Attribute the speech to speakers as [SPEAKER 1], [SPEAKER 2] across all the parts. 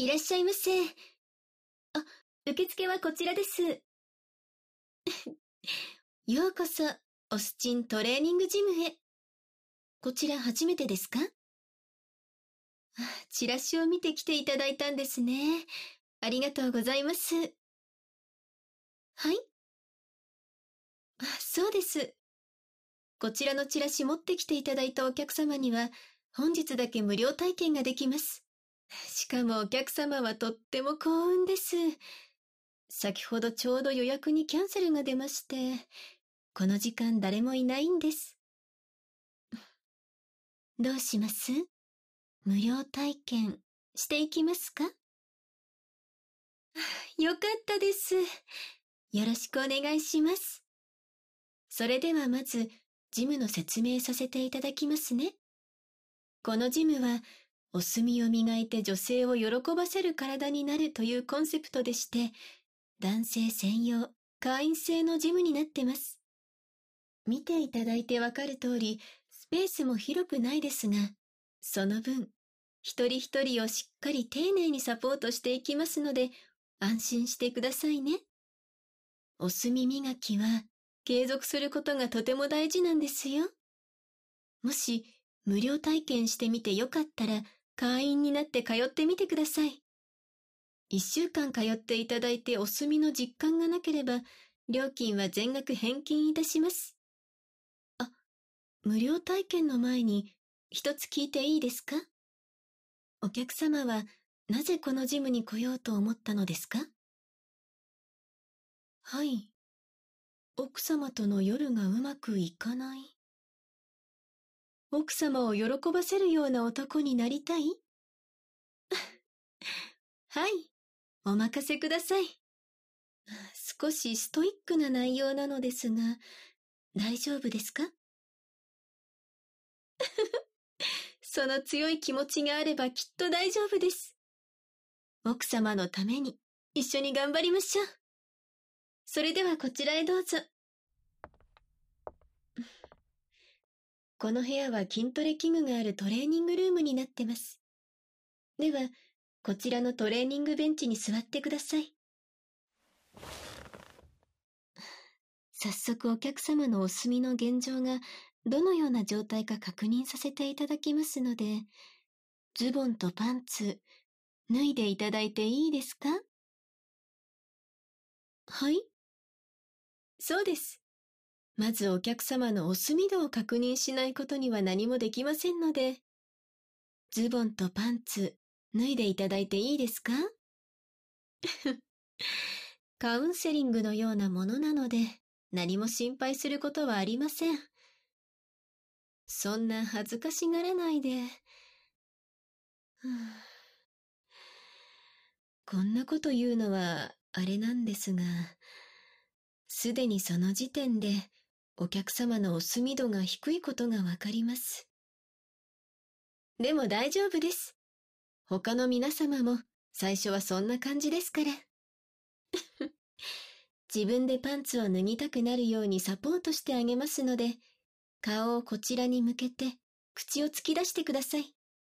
[SPEAKER 1] いらっしゃいませ。受付はこちらです。ようこそ、オスチントレーニングジムへ。こちら初めてですか？チラシを見て来ていただいたんですね。ありがとうございます。はい？そうです。こちらのチラシ持ってきていただいたお客様には、本日だけ無料体験ができます。しかもお客様はとっても幸運です。先ほどちょうど予約にキャンセルが出まして、この時間誰もいないんです。どうします？無料体験していきますか？よかったです。よろしくお願いします。それではまず、ジムの説明させていただきますね。このジムは、お墨を磨いて女性を喜ばせる体になるというコンセプトでして、男性専用、会員制のジムになってます。見ていただいてわかる通り、スペースも広くないですが、その分、一人一人をしっかり丁寧にサポートしていきますので、安心してくださいね。お墨磨きは、継続することがとても大事なんですよ。もし、無料体験してみてよかったら、会員になって通ってみてください。1週間通っていただいてお墨の実感がなければ、料金は全額返金いたします。無料体験の前に一つ聞いていいですか？お客様はなぜこのジムに来ようと思ったのですか？はい。奥様との夜がうまくいかない。奥様を喜ばせるような男になりたい？はい。お任せください。少しストイックな内容なのですが、大丈夫ですか？その強い気持ちがあればきっと大丈夫です。奥様のために一緒に頑張りましょう。それではこちらへどうぞ。この部屋は筋トレ器具があるトレーニングルームになってます。では、こちらのトレーニングベンチに座ってください。早速お客様のお墨の現状がどのような状態か確認させていただきますので、ズボンとパンツ、脱いでいただいていいですか？はい？そうです。まずお客様のお墨度を確認しないことには何もできませんので、ズボンとパンツ、脱いでいただいていいですか？カウンセリングのようなものなので、何も心配することはありません。そんな恥ずかしがらないで。こんなこと言うのはあれなんですが、すでにその時点でお客様のお墨度が低いことがわかります。でも大丈夫です。他の皆様も最初はそんな感じですから。自分でパンツを脱ぎたくなるようにサポートしてあげますので、顔をこちらに向けて口を突き出してください。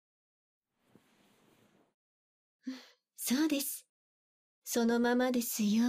[SPEAKER 1] そうです。そのままですよ。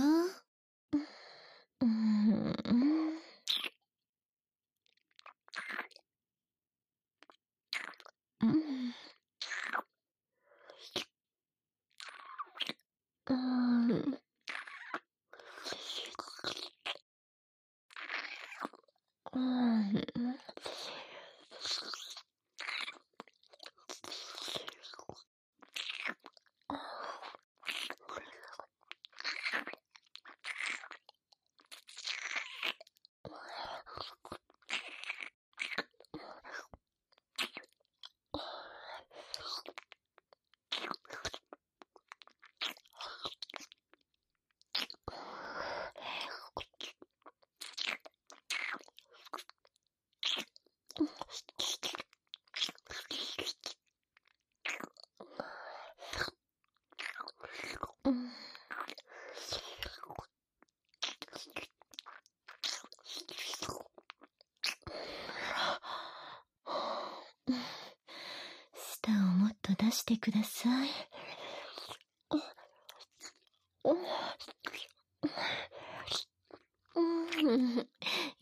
[SPEAKER 1] 舌をもっと出してください。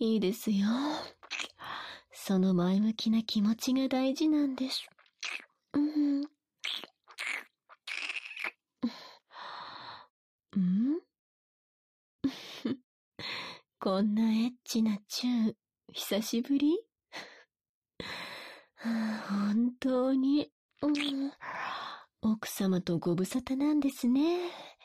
[SPEAKER 1] いいですよ。その前向きな気持ちが大事なんです。うん。うん。こんなエッチなチュー、久しぶり？本当に、奥様とご無沙汰なんですね。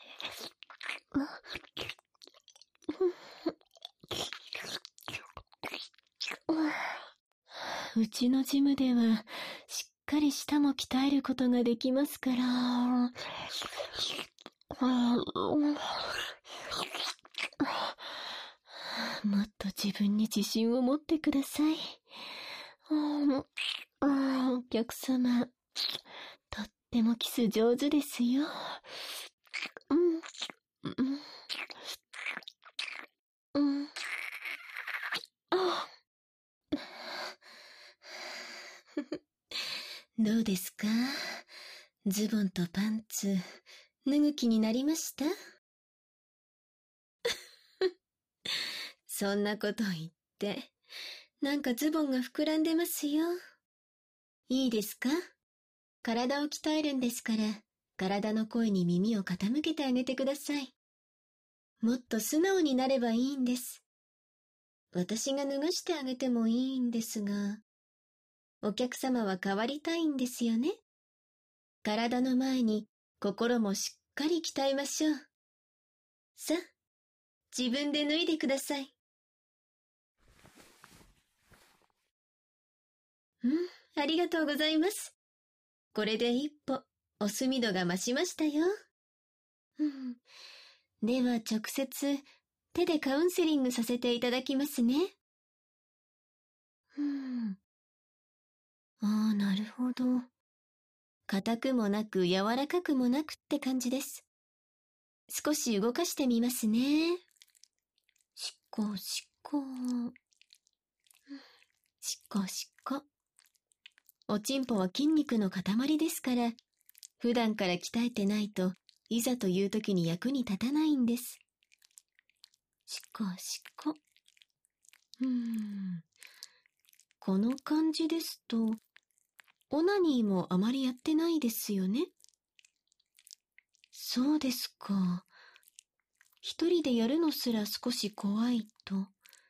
[SPEAKER 1] うちのジムでは、しっかり舌も鍛えることができますから。もっと自分に自信を持ってください。お客様、とってもキス上手ですよ。どうですか？ズボンとパンツ、脱ぐ気になりました？そんなこと言って、なんかズボンが膨らんでますよ。いいですか？体を鍛えるんですから、体の声に耳を傾けてあげてください。もっと素直になればいいんです。私が脱がしてあげてもいいんですが、お客様は変わりたいんですよね。体の前に心もしっかり鍛えましょう。さあ、自分で脱いでください。ありがとうございます。これで一歩、お墨度が増しましたよ。では直接、手でカウンセリングさせていただきますね。なるほど。硬くもなく柔らかくもなくって感じです。少し動かしてみますね。しっこしっこ。しっこしっこ。おちんぽは筋肉の塊ですから、普段から鍛えてないといざという時に役に立たないんです。しっこしっこ。この感じですと、オナニーもあまりやってないですよね。そうですか。一人でやるのすら少し怖いと。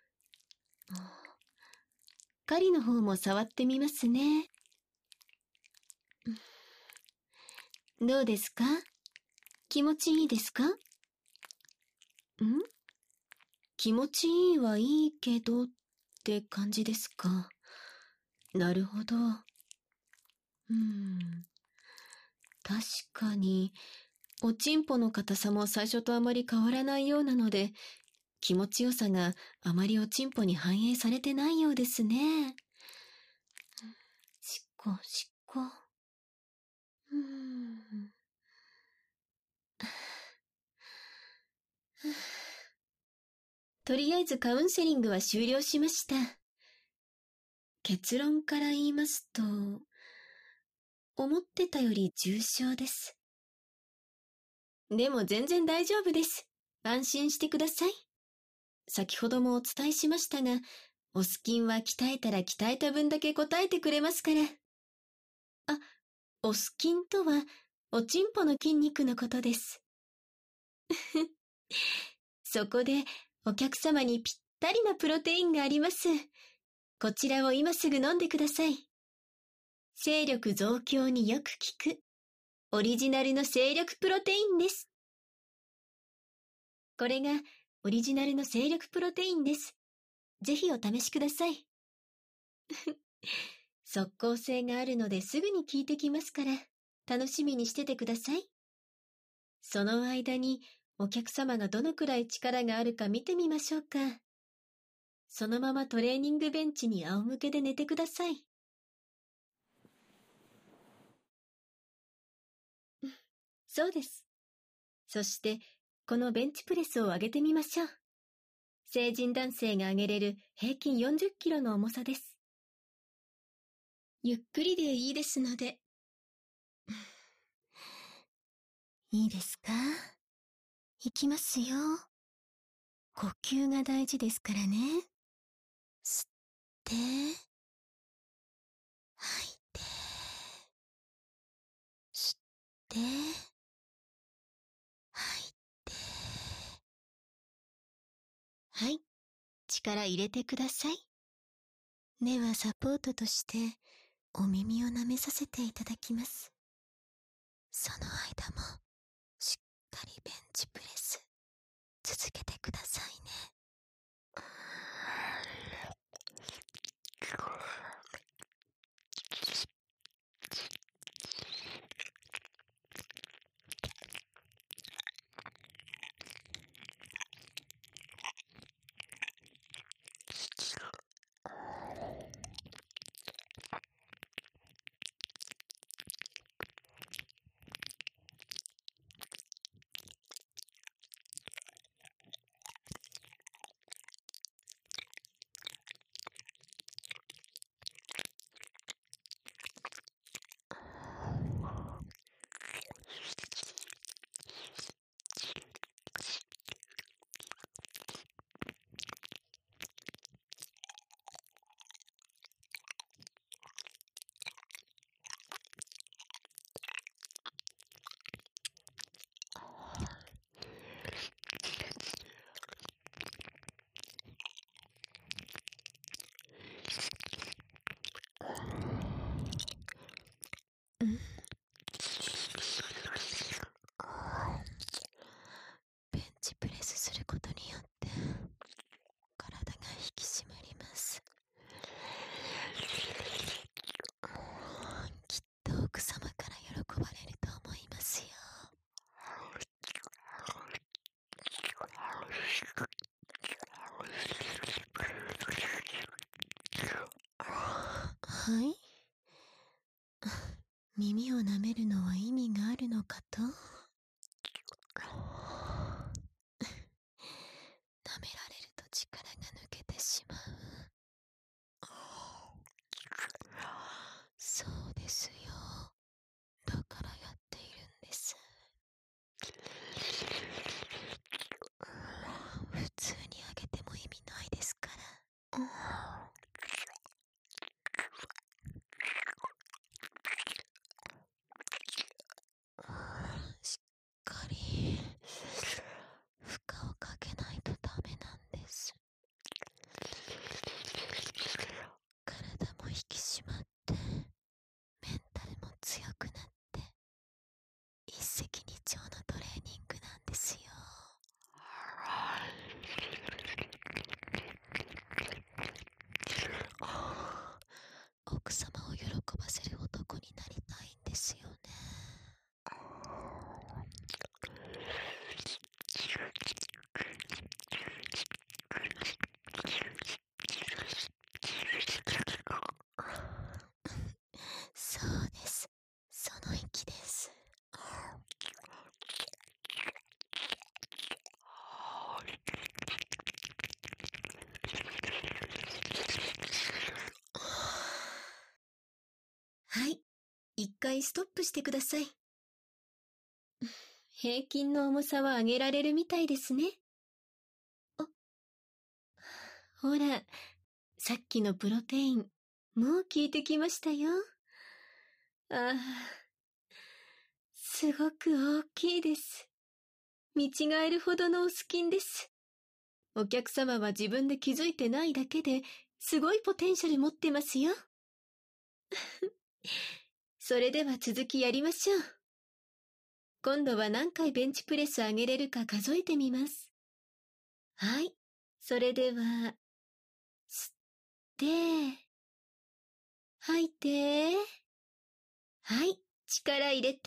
[SPEAKER 1] 狩りの方も触ってみますね。どうですか？気持ちいいですか？気持ちいいはいいけどって感じですか。なるほど。確かに、おちんぽの硬さも最初とあまり変わらないようなので、気持ちよさがあまりおちんぽに反映されてないようですね。しっこしっこ。とりあえずカウンセリングは終了しました。結論から言いますと、思ってたより重症です。でも全然大丈夫です。安心してください。先ほどもお伝えしましたが、おスキンは鍛えたら鍛えた分だけ答えてくれますから。あ、おスキンとは、おちんぽの筋肉のことです。そこで、お客様にぴったりなプロテインがあります。こちらを今すぐ飲んでください。精力増強によく効く、オリジナルの精力プロテインです。これが、オリジナルの精力プロテインです。ぜひお試しください。即効性があるのですぐに効いてきますから、楽しみにしててください。その間に、お客様がどのくらい力があるか見てみましょうか。そのままトレーニングベンチに仰向けで寝てください。そうです。そして、このベンチプレスを上げてみましょう。成人男性が上げれる平均40キロの重さです。ゆっくりでいいですので。いいですか？いきますよ。呼吸が大事ですからね。 て、吐いて、吸って、吐いて。はい、力入れてください。ではサポートとしてお耳を舐めさせていただきます。その間もしっかりベンチプレス続けてくださいね。ベンチプレスすることによって体が引き締まります。きっと奥様から喜ばれると思いますよ。はい。耳を舐めるのは意味があるのかと。舐められると力が抜けてしまう。そうですよ。だからやっているんです。普通にあげても意味ないですから。しっかり負荷をかけないとダメなんです。体も引き締まってメンタルも強くなって一石二鳥のトレーニングなんですよ。奥様を喜ばせる男になりたいんですよね。そうです。その息です。はい。一回ストップしてください。平均の重さは上げられるみたいですね。ほら、さっきのプロテイン、もう効いてきましたよ。ああ、すごく大きいです。見違えるほどのおスキンです。お客様は自分で気づいてないだけで、すごいポテンシャル持ってますよ。それでは続きやりましょう。今度は何回ベンチプレス上げれるか数えてみます。はい。それでは、吸って、吐いて。はい、力入れて。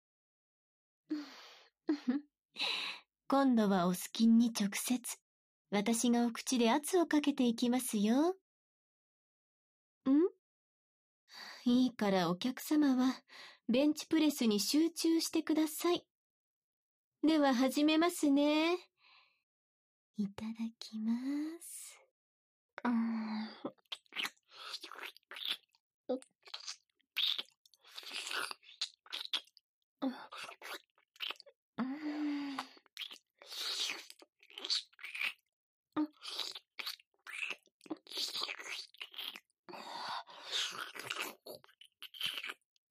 [SPEAKER 1] 今度はおスキンに直接、私がお口で圧をかけていきますよ。いいからお客様は、ベンチプレスに集中してください。では始めますね。いただきます。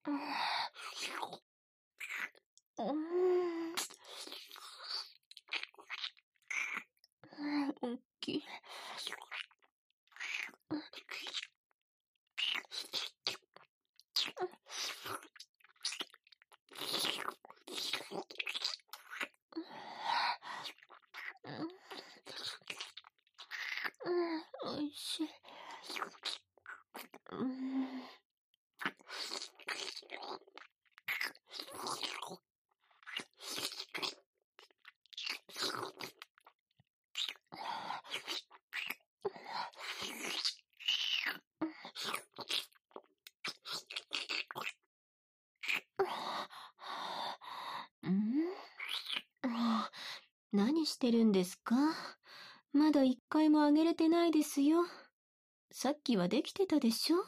[SPEAKER 1] 大きい。おいしい。何してるんですか？まだ一回もあげれてないですよ。さっきはできてたでしょ？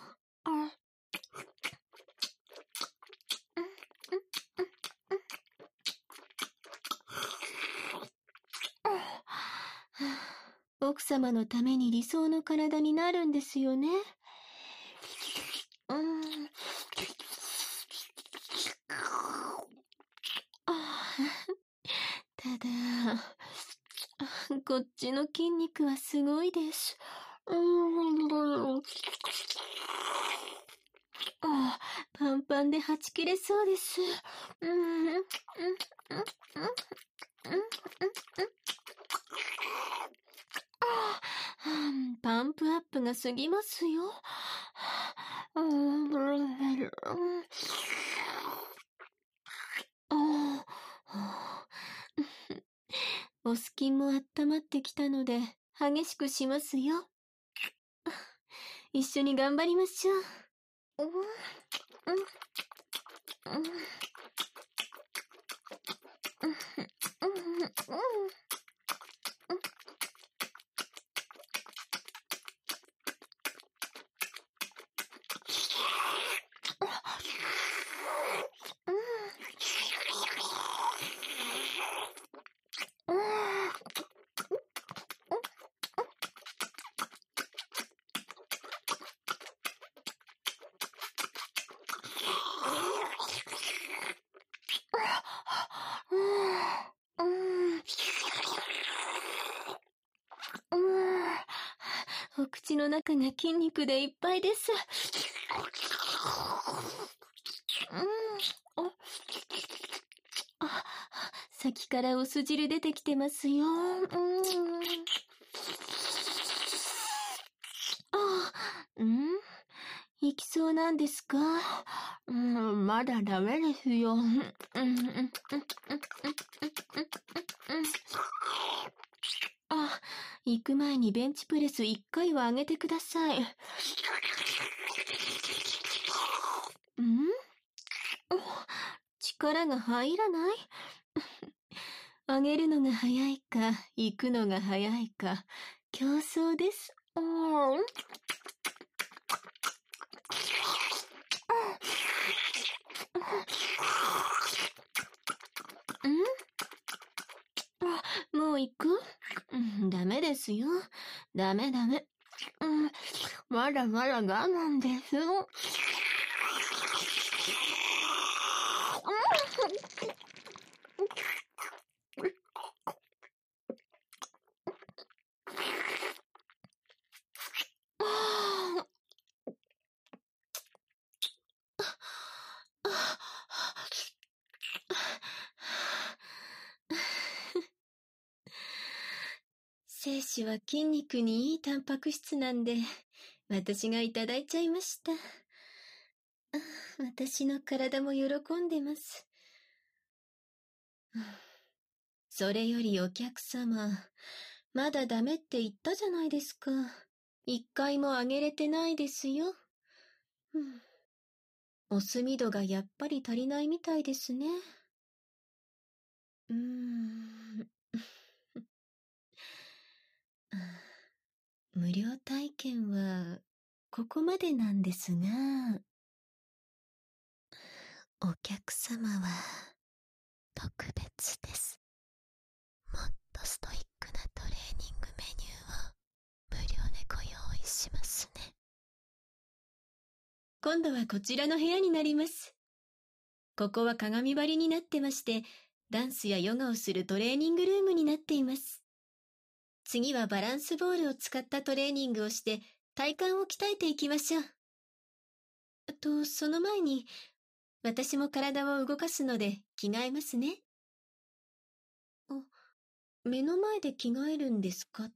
[SPEAKER 1] 奥様のために理想の体になるんですよね。ただ、こっちの筋肉はすごいです。パンパンではち切れそうです。パンプアップが過ぎますよ。おスキンも温まってきたので激しくしますよ。一緒に頑張りましょう。お口の中が筋肉でいっぱいです。先からお酢汁出てきてますよ。いきそうなんですか？まだダメですよ。行く前にベンチプレス1回は上げてください。力が入らない？上げるのが早いか、行くのが早いか、競争です。もう行く？ダメですよ。ダメ。まだまだ我慢です。精子は筋肉にいいタンパク質なんで、私がいただいちゃいました。私の体も喜んでます。それよりお客様、まだダメって言ったじゃないですか。一回もあげれてないですよ。お墨度がやっぱり足りないみたいですね。無料体験はここまでなんですが、お客様は特別です。もっとストイックなトレーニングメニューを無料でご用意しますね。今度はこちらの部屋になります。 ここは鏡張りになってまして、ダンスやヨガをするトレーニングルームになっています。次はバランスボールを使ったトレーニングをして体幹を鍛えていきましょう。その前に、私も体を動かすので着替えますね。目の前で着替えるんですかって？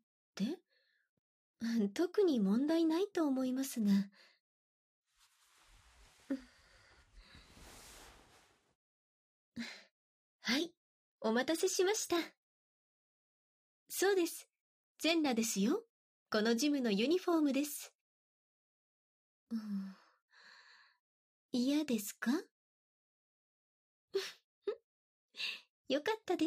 [SPEAKER 1] 特に問題ないと思いますが。はい、お待たせしました。そうです。全裸ですよ。このジムのユニフォームです。嫌ですか？よかったです。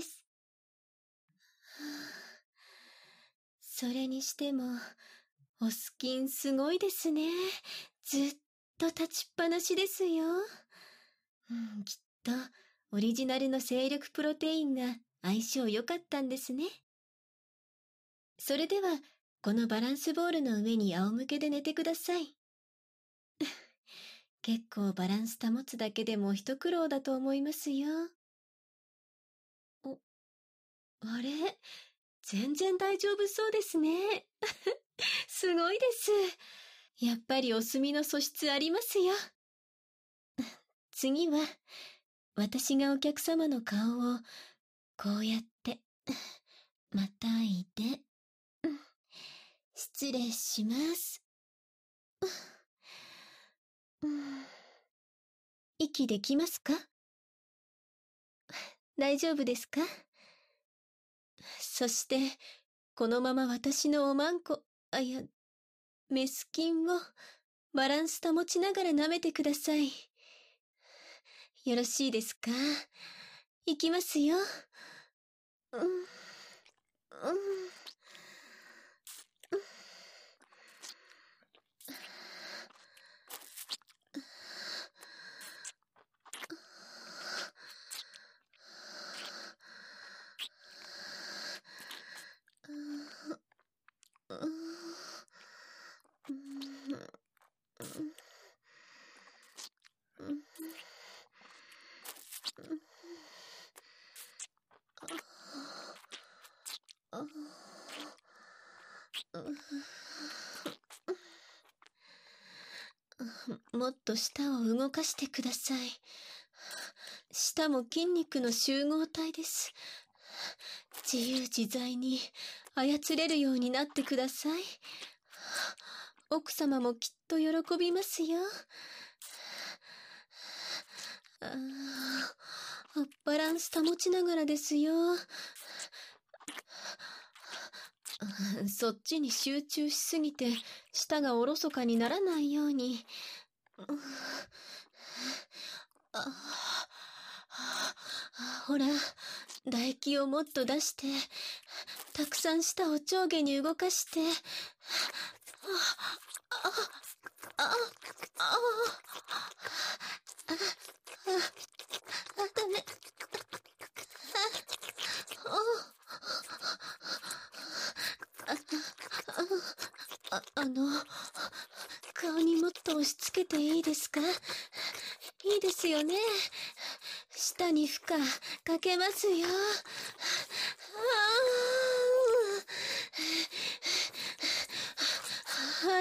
[SPEAKER 1] それにしても、おスキンすごいですね。ずっと立ちっぱなしですよ。きっと、オリジナルの精力プロテインが相性良かったんですね。それでは、このバランスボールの上に仰向けで寝てください。結構バランス保つだけでも一苦労だと思いますよ。あれ？全然大丈夫そうですね。すごいです。やっぱりお墨の素質ありますよ。次は、私がお客様の顔を、こうやって、またいで、失礼します。息できますか？大丈夫ですか？そして、このまま私のおまんこ、メスキンをバランス保ちながら舐めてください。よろしいですか？いきますよ。もっと舌を動かしてください。舌も筋肉の集合体です。自由自在に操れるようになってください。奥様もきっと喜びますよ。バランス保ちながらですよ。そっちに集中しすぎて舌がおろそかにならないように。ほら、唾液をもっと出して、たくさん舌を上下に動かして。ダメ。顔にもっと押し付けていいですか？いいですよね。舌に負荷かけますよ。はい。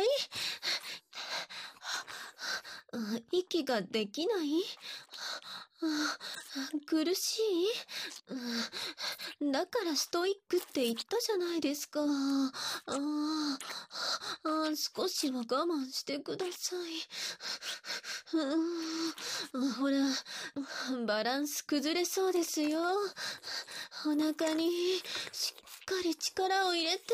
[SPEAKER 1] 息ができない？苦しい？だからストイックって言ったじゃないですか。少しは我慢してください。ほら、バランス崩れそうですよ。お腹にしっかり力を入れて。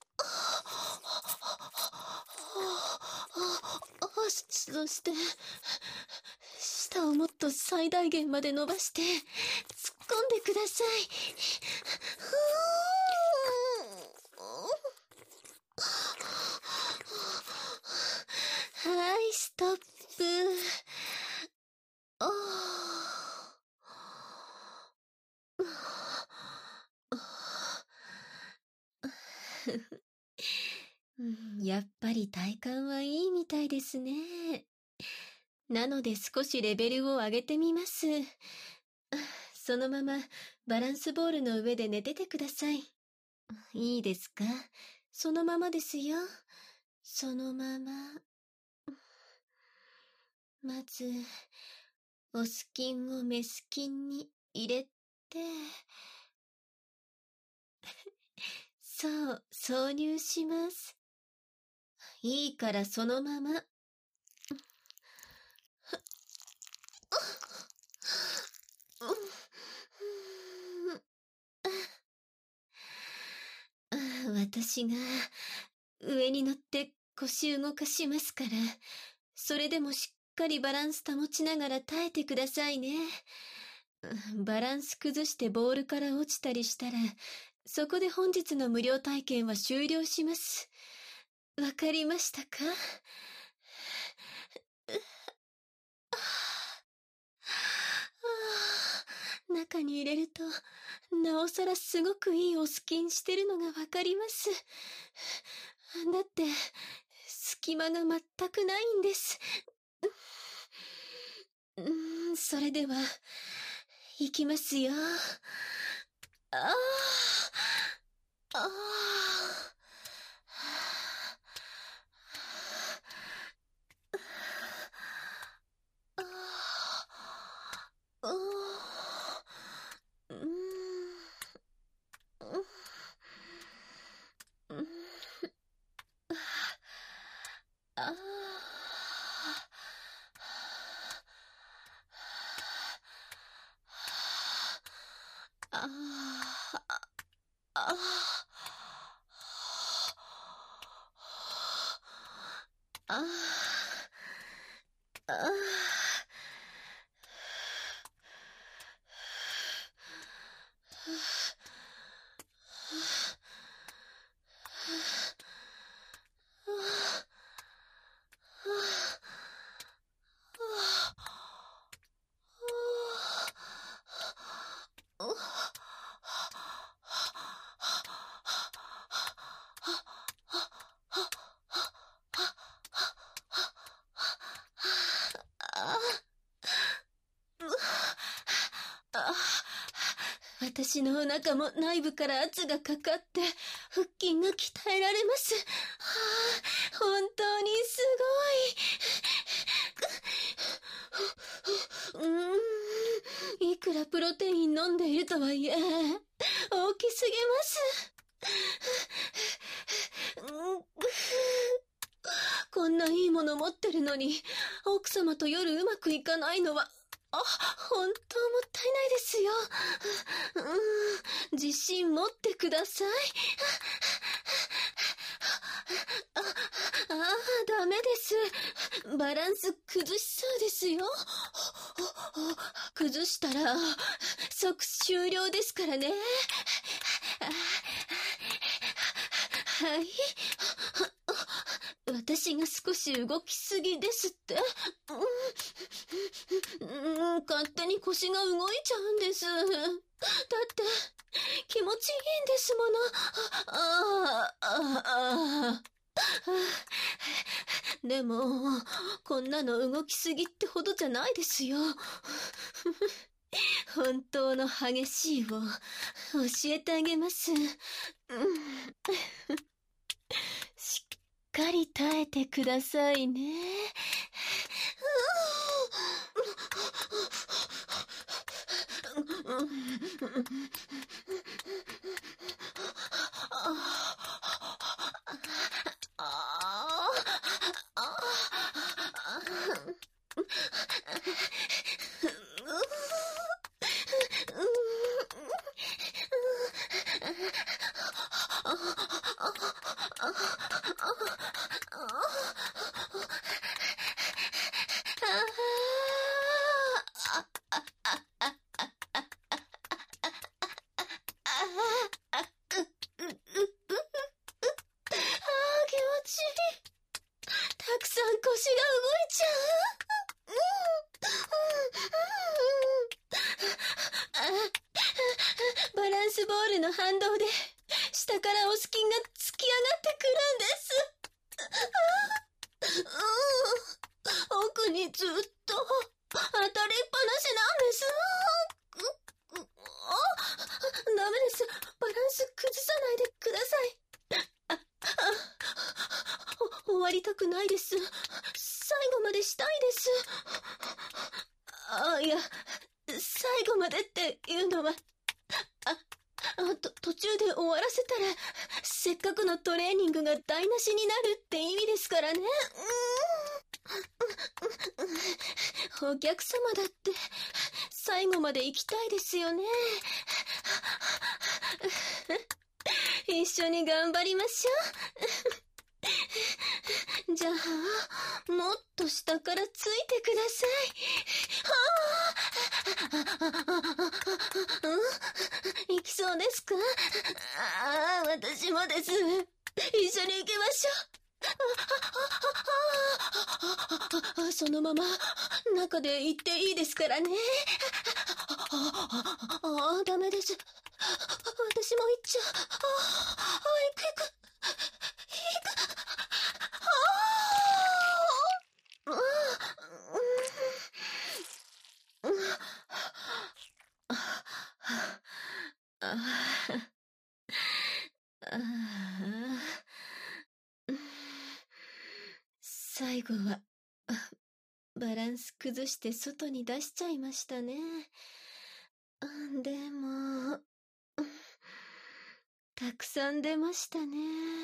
[SPEAKER 1] そして、舌をもっと最大限まで伸ばして、突っ込んでください。はい、ストップ。やっぱり体感はいいみたいですね。 なので少しレベルを上げてみます。そのままバランスボールの上で寝ててください。いいですか？そのままですよ。そのまま。まず、オス菌をメス菌に入れて、そう、挿入します。いいからそのまま。私が上に乗って腰動かしますから、それでもしっかりバランス保ちながら耐えてくださいね。バランス崩してボールから落ちたりしたら、そこで本日の無料体験は終了します。わかりましたか？中に入れると、なおさらすごくいいおスキンしてるのがわかります。だって、隙間が全くないんです。それでは、いきますよ。ああ、ああ。私のお腹も内部から圧がかかって、腹筋が鍛えられます。本当にすごい。いくらプロテイン飲んでいるとはいえ、大きすぎます。こんないいもの持ってるのに、奥様と夜うまくいかないのは、本当もったいないですよ。自信持ってください。ダメです。バランス崩しそうですよ。崩したら、即終了ですからね。はい。私が少し動きすぎですって。勝手に腰が動いちゃうんです。だって気持ちいいんですもの。でもこんなの動きすぎってほどじゃないですよ。本当の激しいを教えてあげます。しっかり耐えてくださいね。たくさん腰が動いちゃう。バランスボールの反動で下からオスキンが突き上がってくるんです。奥にずったくないです。最後までしたいです。いや、最後までっていうのは、途中で終わらせたら、せっかくのトレーニングが台無しになるって意味ですからね。お客様だって、最後まで行きたいですよね。一緒に頑張りましょう。じゃあ、もっと下からついてください。行きそうですか？私もです。一緒に行きましょう。そのまま中で行っていいですからね。ダメです。私も行っちゃう。行く。最後はバランス崩して外に出しちゃいましたね。でもたくさん出ましたね。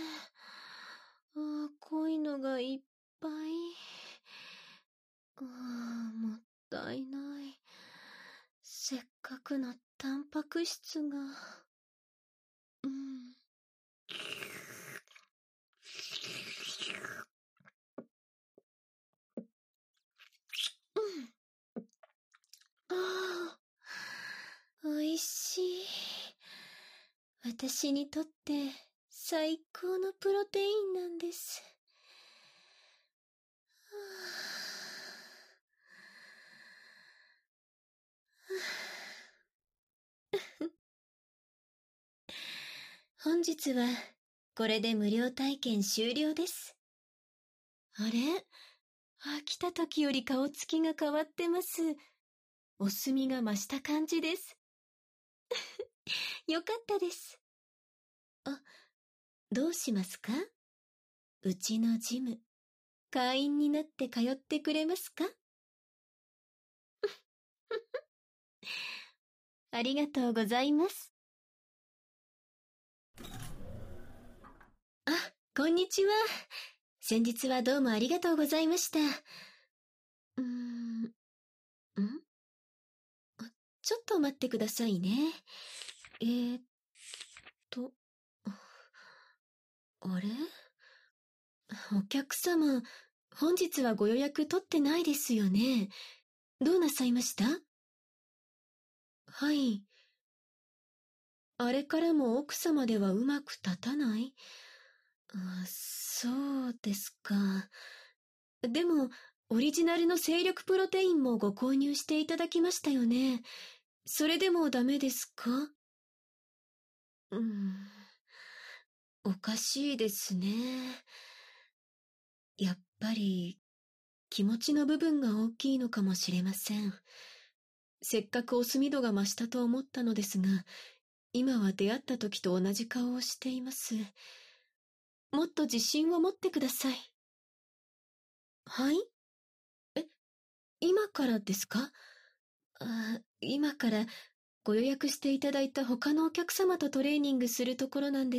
[SPEAKER 1] 濃いのがいっぱい。もったいない。せっかくのタンパク質が。おいしい。私にとって最高のプロテインなんです。本日はこれで無料体験終了です。あれ？来た時より顔つきが変わってます。お墨が増した感じです。よかったです。どうしますか？うちのジム、会員になって通ってくれますか？ありがとうございます。こんにちは。先日はどうもありがとうございました。ちょっと待ってくださいね。あれ？お客様、本日はご予約取ってないですよね。どうなさいました？はい。あれからも奥様ではうまく立たない？そうですか。でも、オリジナルの精力プロテインもご購入していただきましたよね。それでもダメですか？おかしいですね。やっぱり、気持ちの部分が大きいのかもしれません。せっかくお墨度が増したと思ったのですが、今は出会った時と同じ顔をしています。もっと自信を持ってください。はい？今からですか？今からご予約していただいた他のお客様とトレーニングするところなんです。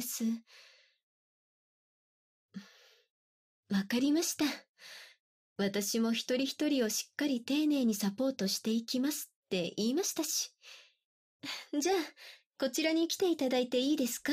[SPEAKER 1] わかりました。私も一人一人をしっかり丁寧にサポートしていきますって言いましたし。じゃあ、こちらに来ていただいていいですか？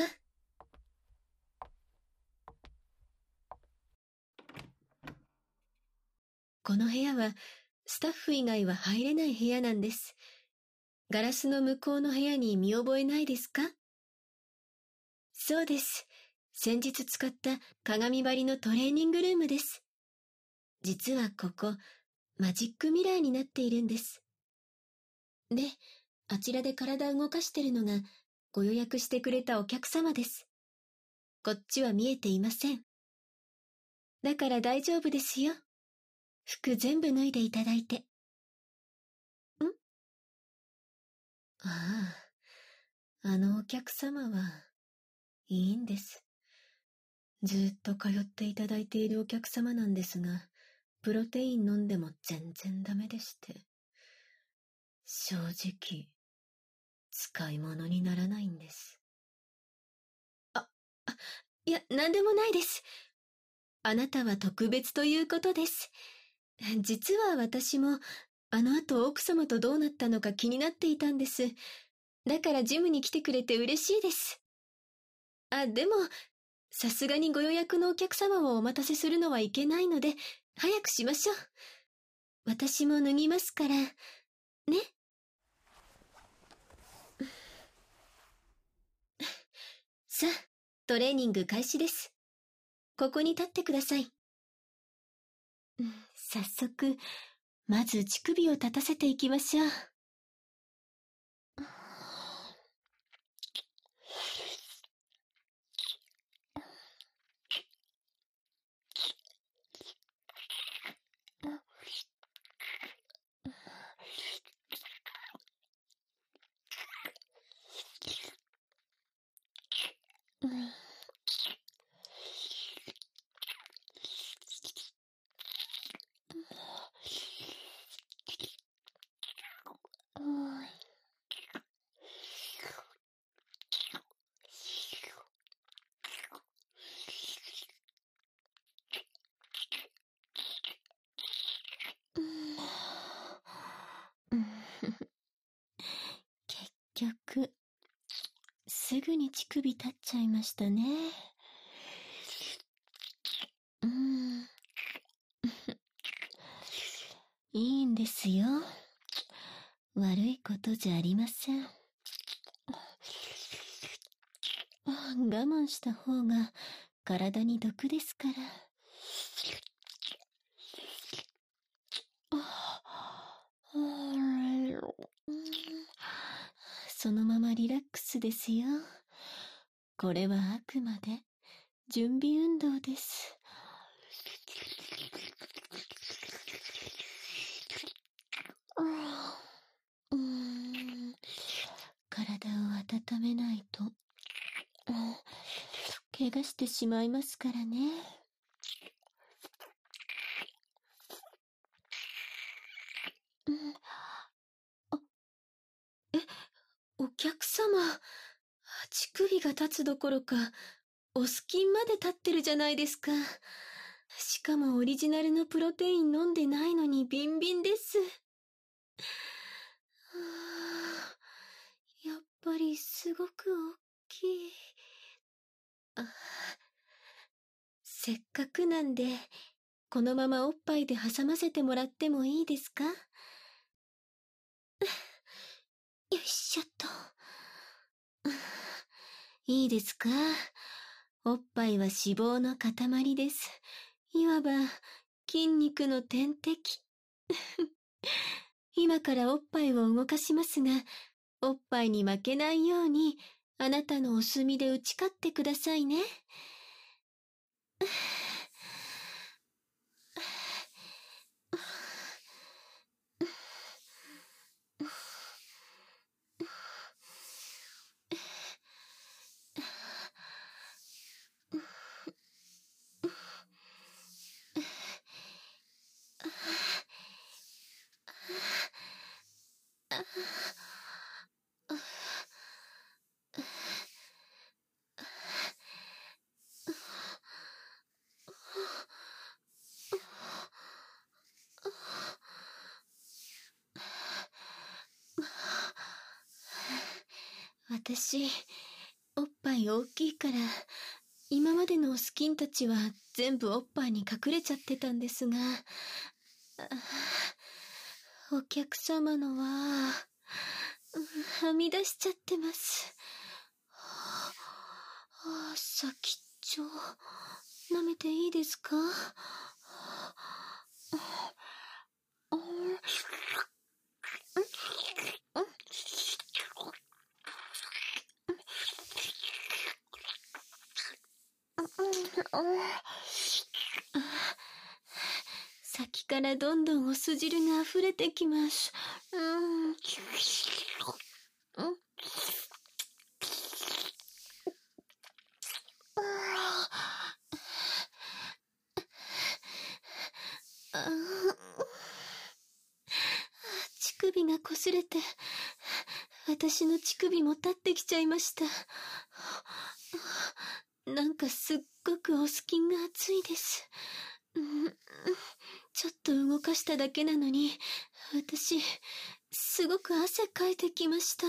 [SPEAKER 1] この部屋はスタッフ以外は入れない部屋なんです。ガラスの向こうの部屋に見覚えないですか？そうです。先日使った鏡張りのトレーニングルームです。実はここ、マジックミラーになっているんです。で、あちらで体を動かしてるのがご予約してくれたお客様です。こっちは見えていません。だから大丈夫ですよ。服全部脱いでいただいて。あのお客様はいいんです。 ずーっと通っていただいているお客様なんですが、プロテイン飲んでも全然ダメでして。正直、使い物にならないんです。いや、なんでもないです。あなたは特別ということです。実は私も、あの後奥様とどうなったのか気になっていたんです。だからジムに来てくれて嬉しいです。でも、さすがにご予約のお客様をお待たせするのはいけないので、早くしましょう。私も脱ぎますから、ね。さあ、トレーニング開始です。ここに立ってください。早速、まず乳首を立たせていきましょう。結局、すぐに乳首立っちゃいましたね。いいんですよ。悪いことじゃありません。我慢した方が体に毒ですから。そのままリラックスですよ。これはあくまで準備運動です。体を温めないと、怪我してしまいますからね。お客様、乳首が立つどころか、おスキンまで立ってるじゃないですか。しかもオリジナルのプロテイン飲んでないのにビンビンです。やっぱりすごく大きい。せっかくなんで、このままおっぱいで挟ませてもらってもいいですか？よいしょっと。いいですか？おっぱいは脂肪の塊です。いわば筋肉の天敵。今からおっぱいを動かしますが、おっぱいに負けないように、あなたのお墨で打ち勝ってくださいね。私、おっぱい大きいから、今までのスキンたちは全部おっぱいに隠れちゃってたんですが、お客様のは、はみ出しちゃってます。先っちょ、舐めていいですか？先からどんどんお酢汁が溢れてきます。 擦れて、私の乳首も立ってきちゃいました。なんかすっごくおスキンが熱いです。ちょっと動かしただけなのに、私、すごく汗かいてきました。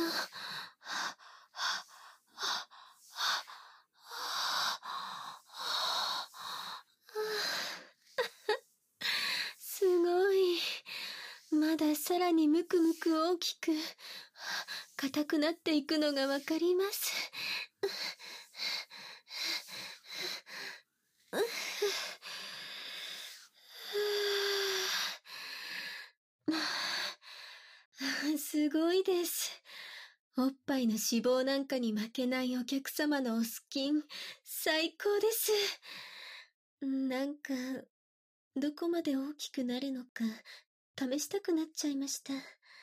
[SPEAKER 1] すごい。まださらにむくむく大きく、硬くなっていくのがわかります。すごいです。おっぱいの脂肪なんかに負けないお客様のおスキン、最高です。なんか、どこまで大きくなるのか、試したくなっちゃいました。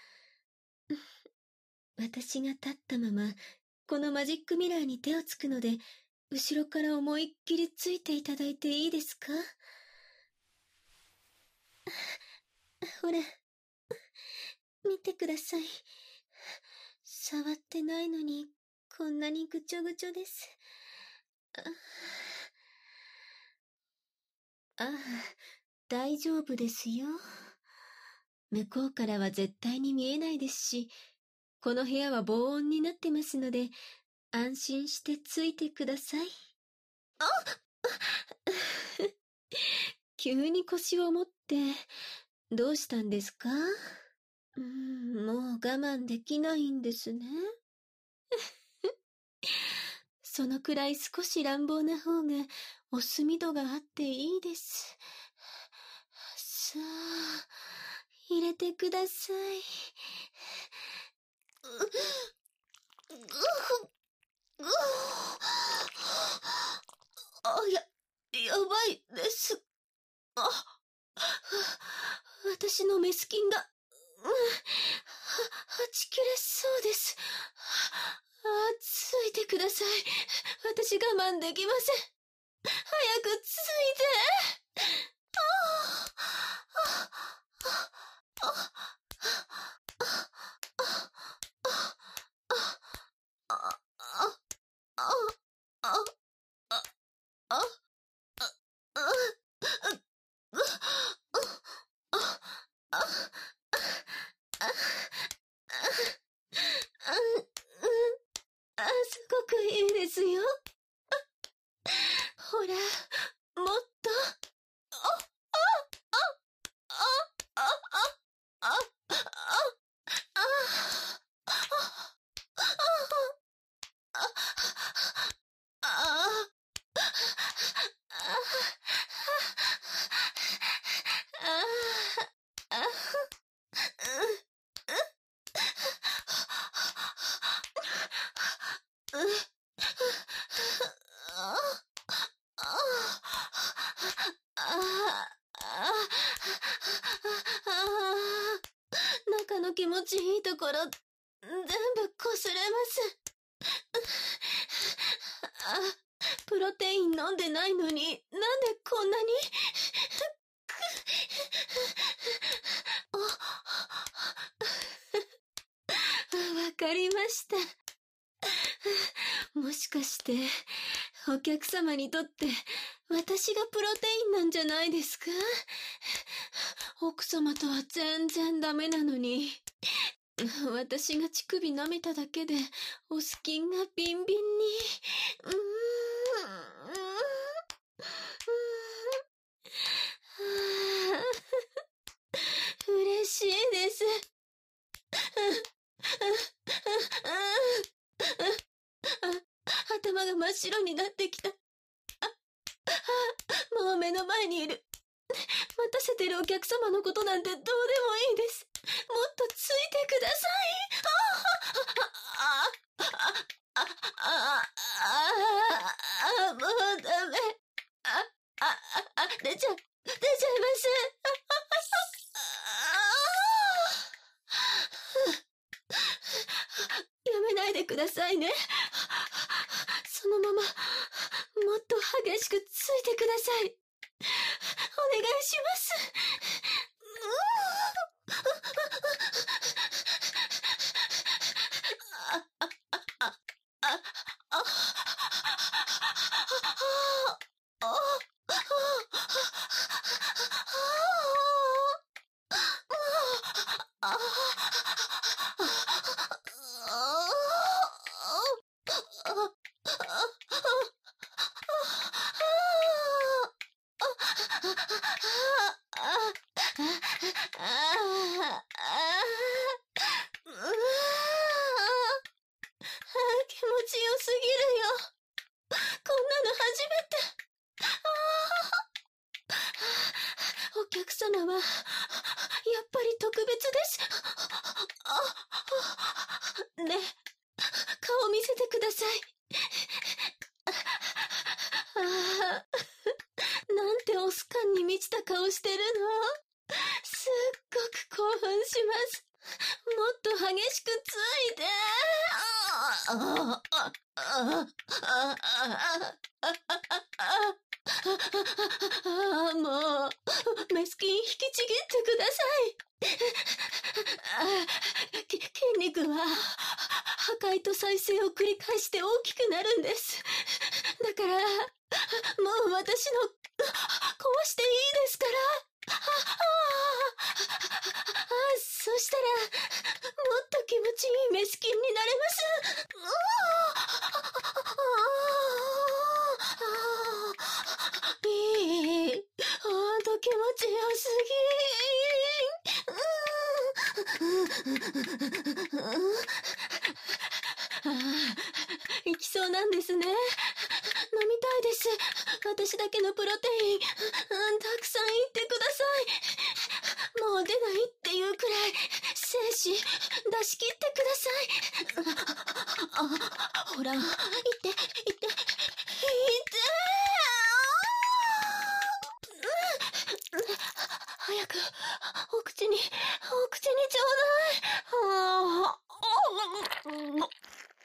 [SPEAKER 1] 私が立ったまま、このマジックミラーに手をつくので、後ろから思いっきりついていただいていいですか？ほら、見てください。触ってないのに、こんなにぐちょぐちょです。ああ、大丈夫ですよ。向こうからは絶対に見えないですし、この部屋は防音になってますので、安心してついてください。急に腰を持って、どうしたんですか？もう我慢できないんですね。そのくらい少し乱暴な方がお墨度があっていいです。さあ、入れてください。やばいです。私のメスキンが、はち切れそうです。ついてください。私我慢できません。早くついて。すごくいいですよ。ほら、もっと。中の気持ちいいところ、全部擦れます。プロテイン飲んでないのに、なんでこんなに。わかりました。もしかして、お客様にとって私がプロテインなんじゃないですか？奥様とは全然ダメなのに。私が乳首舐めただけでおスキンがビンビンに。嬉しいです。頭が真っ白になってきた。もう目の前にいる。待たせてるお客様のことなんてどうでもいいです。もっとついてください。もうダメ。出ちゃいます。やめないでくださいね。そのまま、もっと激しくついてください。お願いします。 ね、顔見せてください。ああ、なんてオス感に満ちた顔してるの。すっごく興奮します。もっと激しくついて。もう、メスキン引きちぎってください。筋肉は破壊と再生を繰り返して大きくなるんです。だから、もう私の壊していいですから。そしたら、もっと気持ちいいメスキンになれます。いい。ほんと気持ちよすぎ。いきそうなんですね。飲みたいです。私だけのプロテイン。たくさん言ってください。もう出ないっていうくらい、精子、出し切ってください。ほら、言って、言って、早く、お口にちょうだい。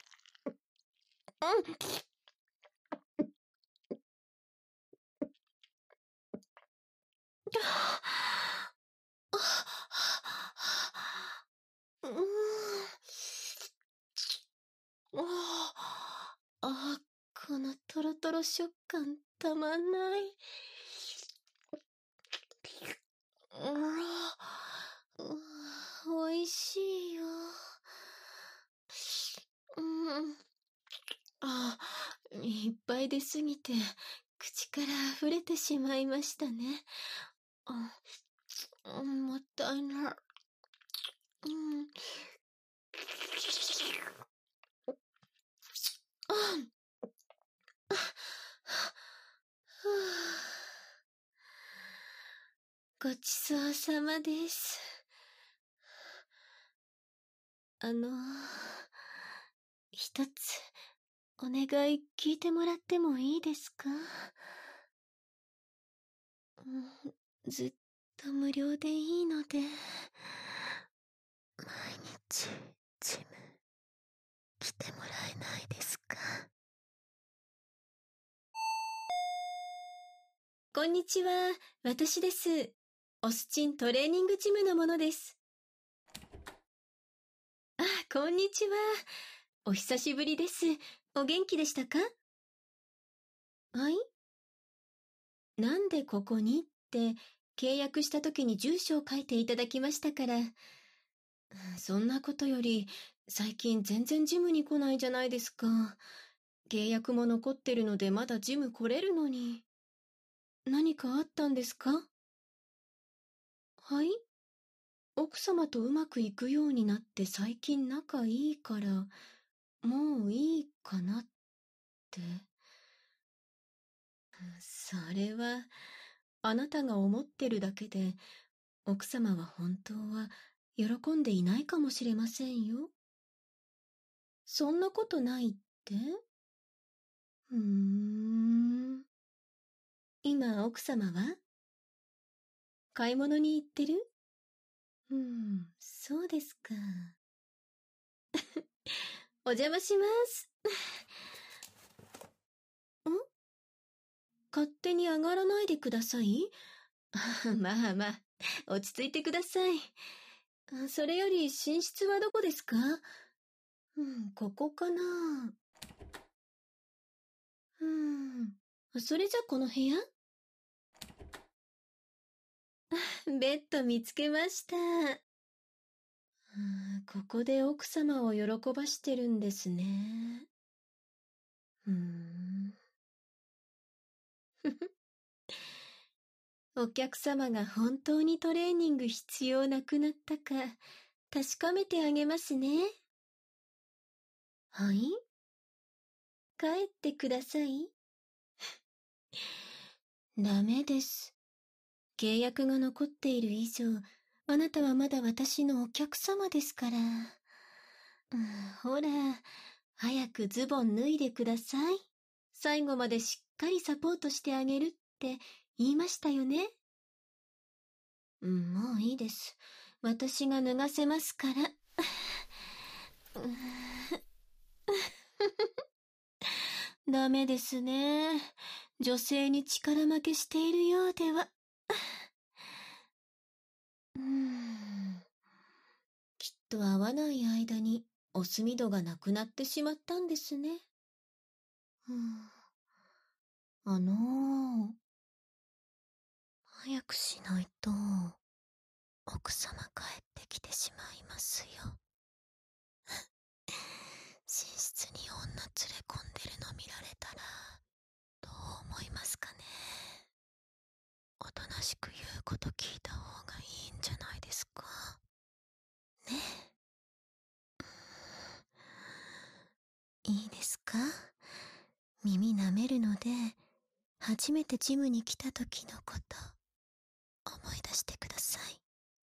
[SPEAKER 1] このトロトロ食感たまんない。おいしいよ。いっぱい出すぎて口から溢れてしまいましたね。もったいない。ごちそうさまです。一つ、お願い聞いてもらってもいいですか？ずっと無料でいいので、毎日、ジム、来てもらえないですか？こんにちは、私です。オスチントレーニングジムのものです。こんにちは。お久しぶりです。お元気でしたか？はい？なんでここにって契約した時に住所を書いていただきましたから。そんなことより、最近全然ジムに来ないじゃないですか。契約も残ってるのでまだジム来れるのに。何かあったんですか？はい？奥様とうまくいくようになって最近仲いいから、もういいかなって。それは、あなたが思ってるだけで、奥様は本当は喜んでいないかもしれませんよ。そんなことないって？今奥様は買い物に行ってる？そうですか。お邪魔します。勝手に上がらないでください。まあまあ、落ち着いてください。それより寝室はどこですか？ここかな。それじゃこの部屋？ベッド見つけました。ここで奥様を喜ばしてるんですね。お客様が本当にトレーニング必要なくなったか確かめてあげますね。はい？帰ってください。ダメです。契約が残っている以上、あなたはまだ私のお客様ですから。 ほら、早くズボン脱いでください。最後までしっかりサポートしてあげるって言いましたよね。もういいです。私が脱がせますから。ダメですね。女性に力負けしているようでは。きっと会わない間にお墨度がなくなってしまったんですね。早くしないと、奥様帰ってきてしまいますよ。寝室に女連れ込んでるの見られたら、どう思いますかね。おとなしく言うこと聞いた方がいいんじゃないですか。ねえ。いいですか？耳舐めるので、初めてジムに来た時のこと、思い出してください。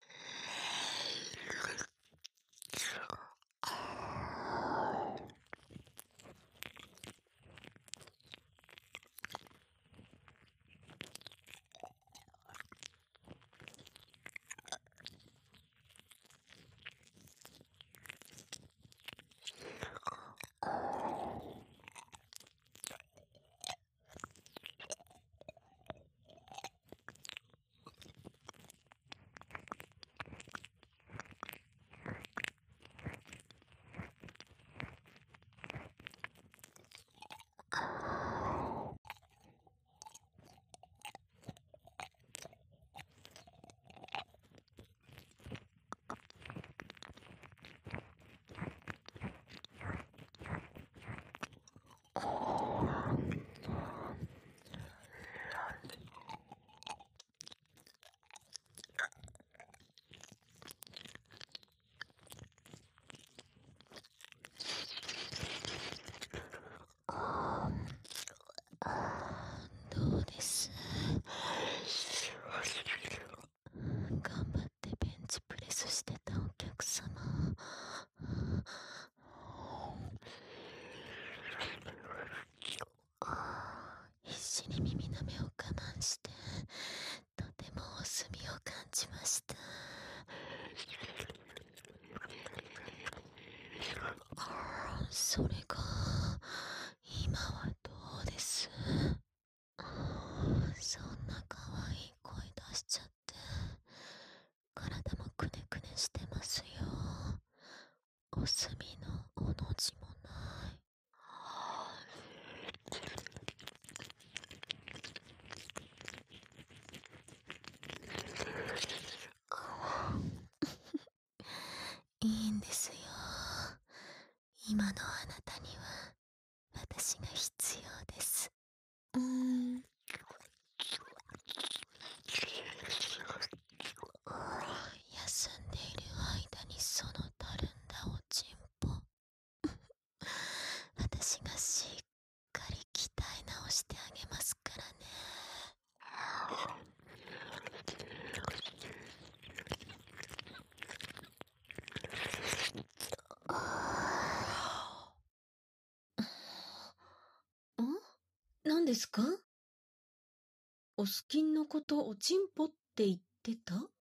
[SPEAKER 1] どうです？頑張ってベンチプレスしてたお客様。必死に耳舐めを我慢して、とてもお墨を感じました。それが、今はどうです？そんな可愛い声出しちゃって、体もくねくねしてますよ。お墨のおの字もない。いいんですよ。今のあなたには私が必要です。休んでいる間にそのたるんだおちんぽ私がしっかり鍛え直してあげますからね。何ですか？おスキンのことおちんぽって言ってた？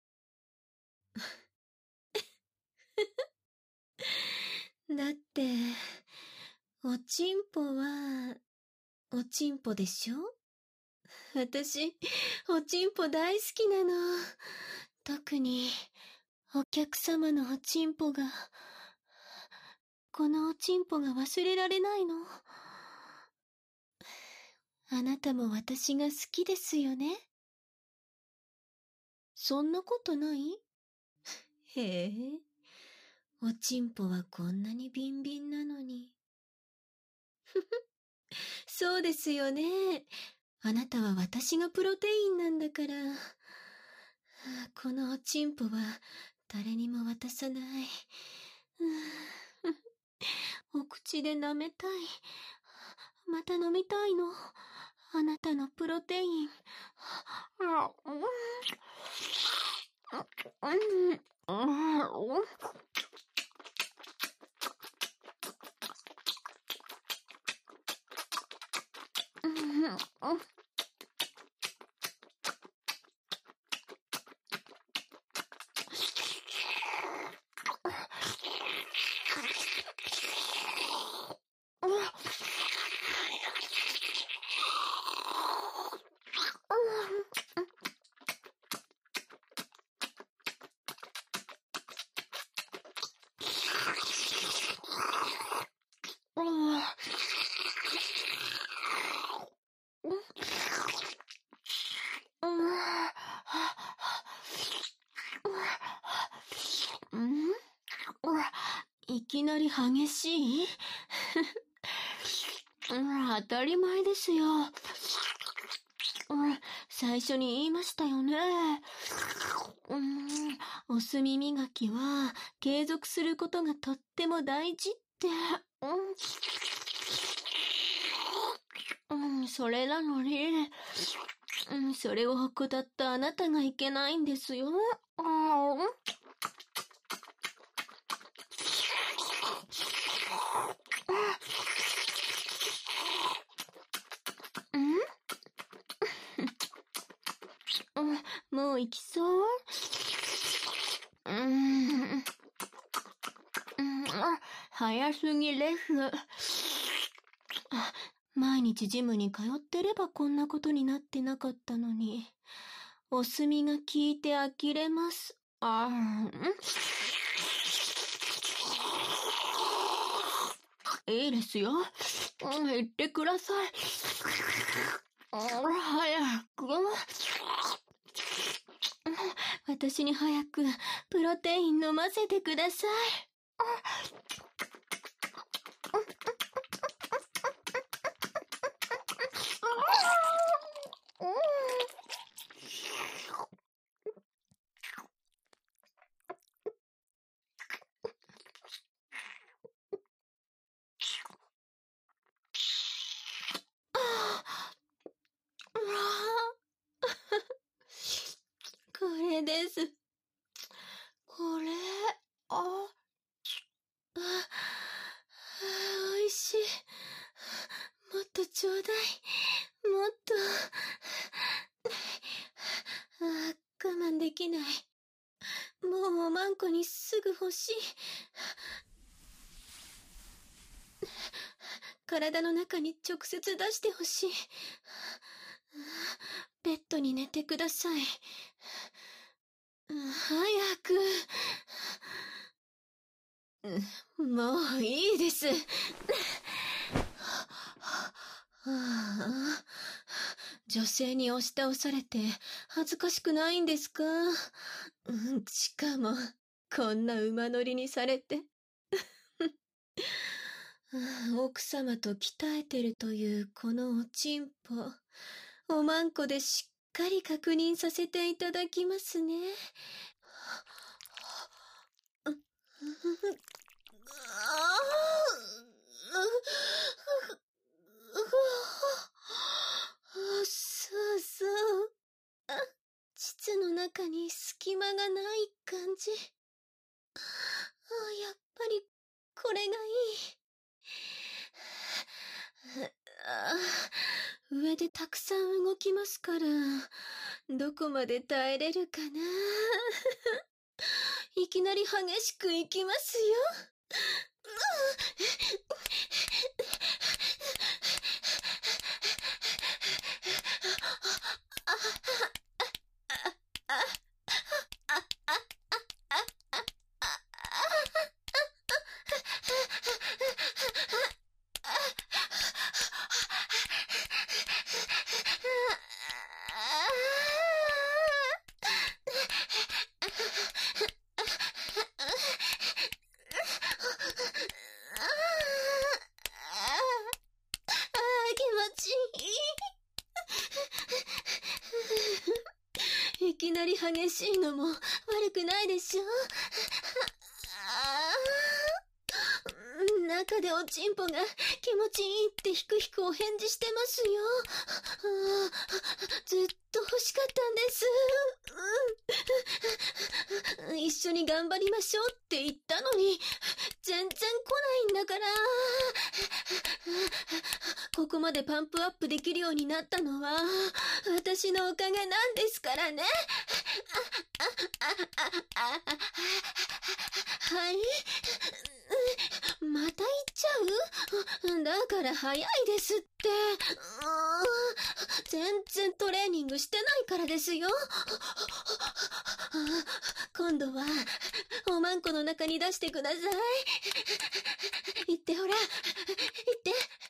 [SPEAKER 1] だって、おちんぽは、おちんぽでしょ？私、おちんぽ大好きなの。特に、お客様のおちんぽが、このおちんぽが忘れられないの。あなたも私が好きですよね？そんなことない？へえ、おちんぽはこんなにビンビンなのに。そうですよね。あなたは私がプロテインなんだから。このおちんぽは誰にも渡さない。お口で舐めたい。また飲みたいの。あなたのプロテイン。 いきなり激しい当たり前ですよ。最初に言いましたよね。お墨磨きは継続することがとっても大事って。それなのに、それを怠ったあなたがいけないんですよ。もう行きそう？早すぎです。毎日ジムに通ってればこんなことになってなかったのに。お墨が効いて呆れます。いいですよ。言ってください。早く。私に早くプロテイン飲ませてください。これです。これ、おいしい。もっとちょうだい。もっと。我慢できない。もうおまんこにすぐ欲しい。体の中に直接出してほしい。ベッドに寝てください。早く。もういいです。女性に押し倒されて恥ずかしくないんですか？しかもこんな馬乗りにされて奥様と鍛えてるというこのおちんぽ、おまんこでしっかり確認させていただきますね。そうそう。膣の中に隙間がない感じ。やっぱりこれがいい。上でたくさん動きますから、どこまで耐えれるかな。いきなり激しくいきますよ。いきなり激しいのも悪くないでしょ。中でおちんぽが気持ちいいってひくひくお返事してますよ。ずっと欲しかったんです。一緒に頑張りましょうって言ったのに全然来ないんだから。 ここまでパンプアップできるようになったのは、私のおかげなんですからね。はい。また行っちゃう？だから早いですって。全然トレーニングしてないからですよ。今度は、おまんこの中に出してください。行ってほら。行って。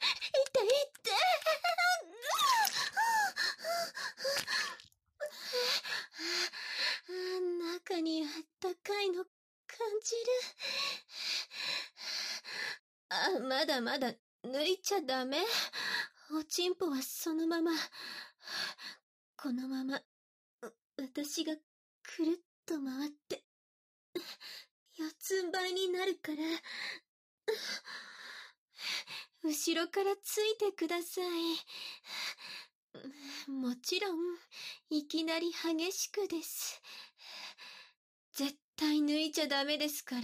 [SPEAKER 1] 中にあったかいの感じる。まだまだ抜いちゃダメ。おちんぽはそのまま。このまま、私がくるっと回って、四つん這いになるから、後ろからついてください。もちろん、いきなり激しくです。絶対抜いちゃダメですから。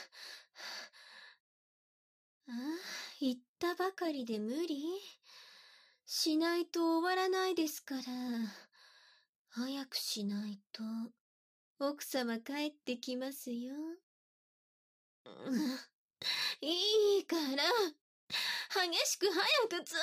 [SPEAKER 1] 言ったばかりで無理？しないと終わらないですから。早くしないと、奥様帰ってきますよ。いいから、激しく早くついて。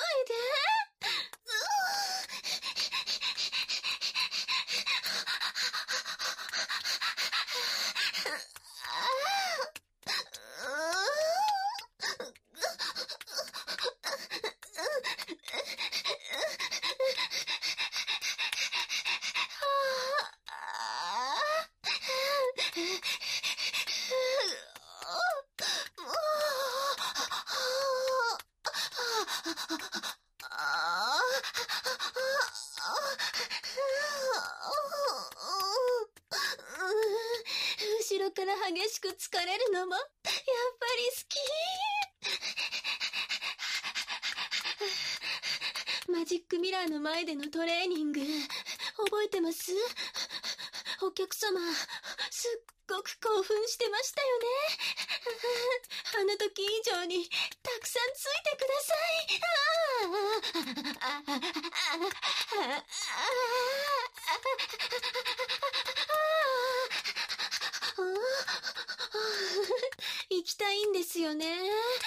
[SPEAKER 1] 後ろから激しく疲れるのも、やっぱり好き。マジックミラーの前でのトレーニング、覚えてます？お客様、すっごく興奮してましたよね。あの時以上に、たくさんついてください。行きたいんですよね。や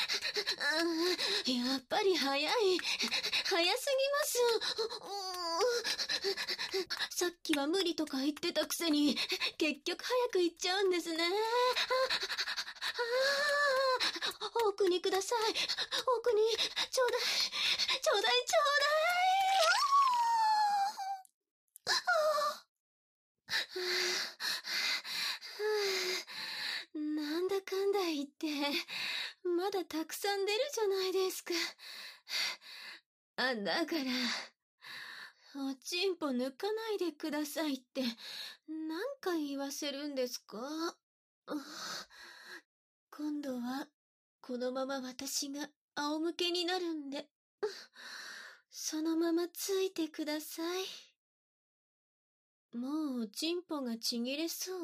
[SPEAKER 1] っぱり早い。早すぎます。さっきは無理とか言ってたくせに、結局早く行っちゃうんですね。奥にください。奥に、ちょうだい。ちょうだい。なんだかんだ言って、まだたくさん出るじゃないですか。だから、おちんぽ抜かないでくださいって、何回言わせるんですか？今度は、このまま私が仰向けになるんで、そのままついてください。もうおちんぽがちぎれそう？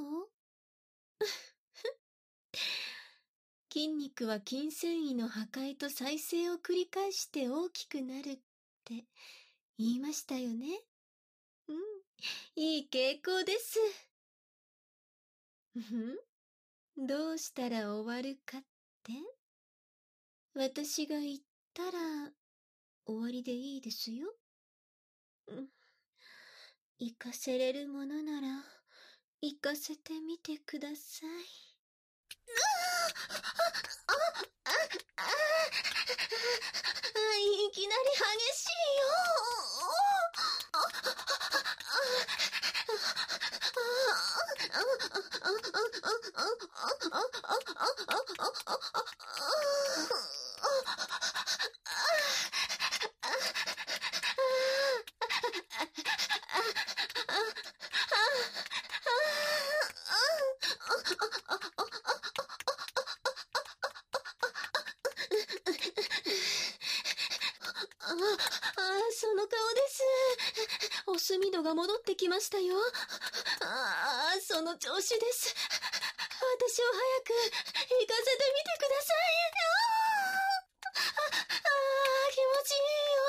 [SPEAKER 1] 筋肉は筋繊維の破壊と再生を繰り返して大きくなるって言いましたよね。いい傾向です。どうしたら終わるかって？私が言ったら終わりでいいですよ。行かせれるものなら行かせてみてください。いきなり激しいよ。その顔です。お墨度が戻ってきましたよ。その調子です。私を早く行かせてみてください。気持ちいいよ。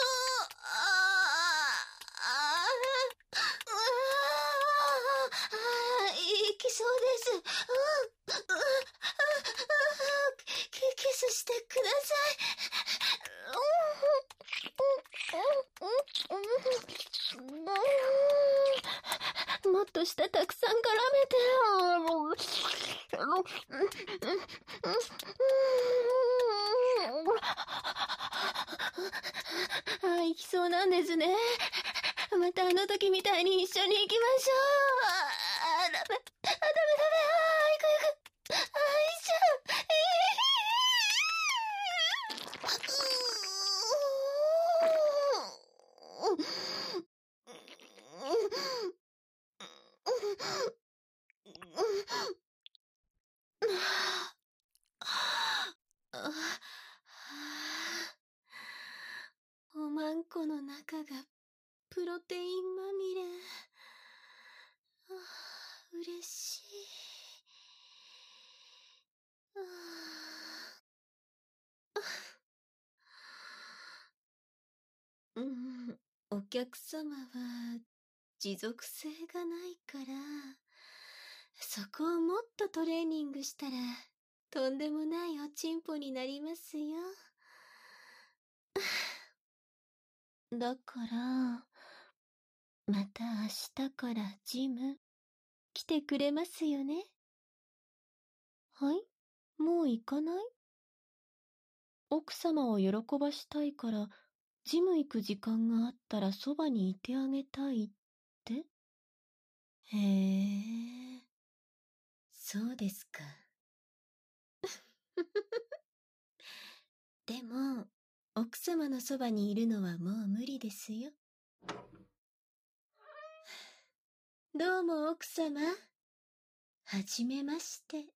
[SPEAKER 1] ください。もっと舌たくさん絡めて。行きそうなんですね。またあの時みたいに一緒に行きましょう。ダメ、ダメ、行く。一緒。おまんこの中がプロテインまみれ。嬉しい。お客様は持続性がないから、そこをもっとトレーニングしたら、とんでもないおちんぽになりますよ。だから、また明日からジム、来てくれますよね？はい？もう行かない？奥様を喜ばしたいから、ジム行く時間があったらそばにいてあげたいって？へえ、そうですか。でも、奥様のそばにいるのはもう無理ですよ。どうも奥様。はじめまして。